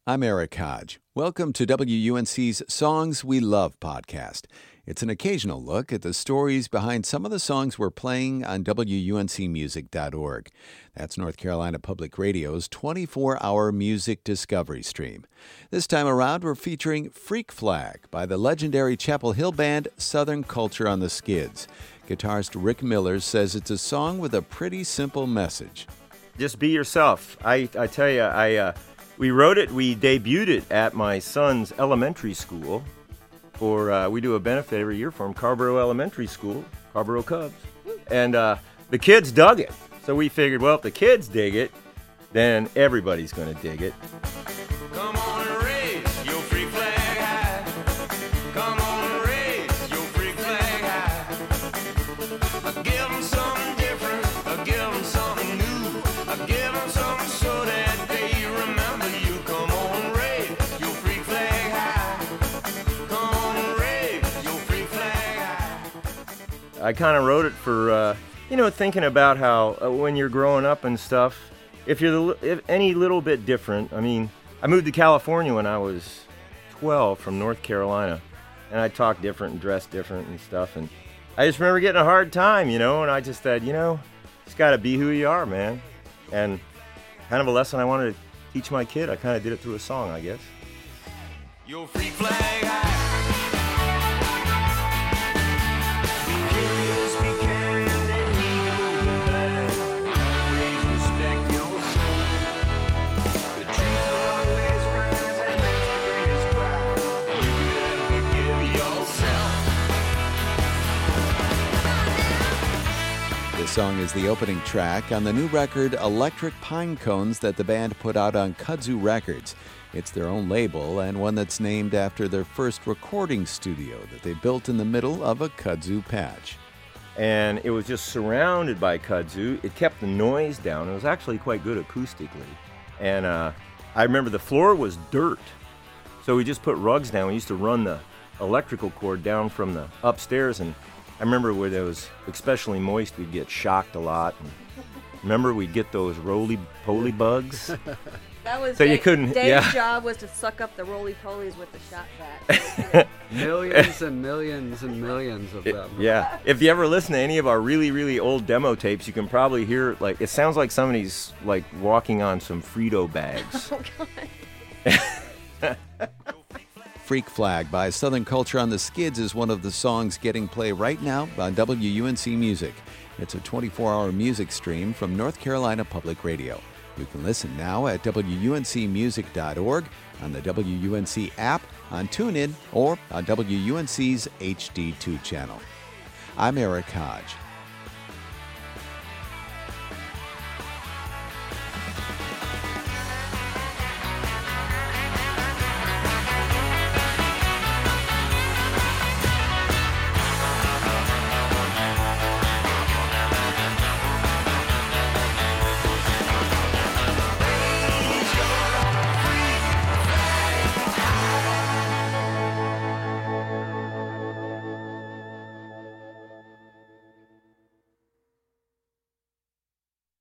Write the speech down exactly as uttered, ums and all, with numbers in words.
I'm Eric Hodge. Welcome to W U N C's Songs We Love podcast. It's an occasional look at the stories behind some of the songs we're playing on W U N C music dot org. That's North Carolina Public Radio's twenty-four hour music discovery stream. This time around, we're featuring Freak Flag by the legendary Chapel Hill band Southern Culture on the Skids. Guitarist Rick Miller says it's a song with a pretty simple message. Just be yourself. I, I tell you, I... Uh... We wrote it, we debuted it at my son's elementary school. For uh, we do a benefit every year for him, Carborough Elementary School, Carborough Cubs. And uh, the kids dug it. So we figured, well, if the kids dig it, then everybody's going to dig it. Come on and raise your freak flag high. Come on and raise your freak flag high. Give them something different, give them something new, give them something so that they remember you. Come on, raise your freak flag high. Come on, raise your freak flag high. I kind of wrote it for, uh, you know, thinking about how uh, when you're growing up and stuff, if you're the, if any little bit different. I mean, I moved to California when I was twelve from North Carolina, and I talked different and dressed different and stuff, and I just remember getting a hard time, you know, and I just said, you know, just got to be who you are, man. And kind of a lesson I wanted to teach my kid. I kind of did it through a song, I guess. Your freak flag high. Curious, be kind, and he will be blind. Always respect yourself. The truth always rises, and that's the greatest pride. You gotta forgive yourself. This song is the opening track on the new record Electric Pine Cones that the band put out on Kudzu Records. It's their own label and one that's named after their first recording studio that they built in the middle of a kudzu patch. And it was just surrounded by kudzu. It kept the noise down. It was actually quite good acoustically. And uh, I remember the floor was dirt. So we just put rugs down. We used to run the electrical cord down from the upstairs, and I remember where there was especially moist, we'd get shocked a lot. And remember, we'd get those roly-poly bugs. That was So you Dave, couldn't- Dave's yeah. job was to suck up the roly-polies with the shot bat. Millions and millions and millions of It- them. yeah. If you ever listen to any of our really, really old demo tapes, you can probably hear, like, it sounds like somebody's, like, walking on some Frito bags. Oh, God. Freak Flag by Southern Culture on the Skids is one of the songs getting play right now on W U N C Music. It's a twenty-four hour music stream from North Carolina Public Radio. You can listen now at W U N C music dot org, on the W U N C app, on TuneIn, or on W U N C's H D two channel. I'm Eric Hodge.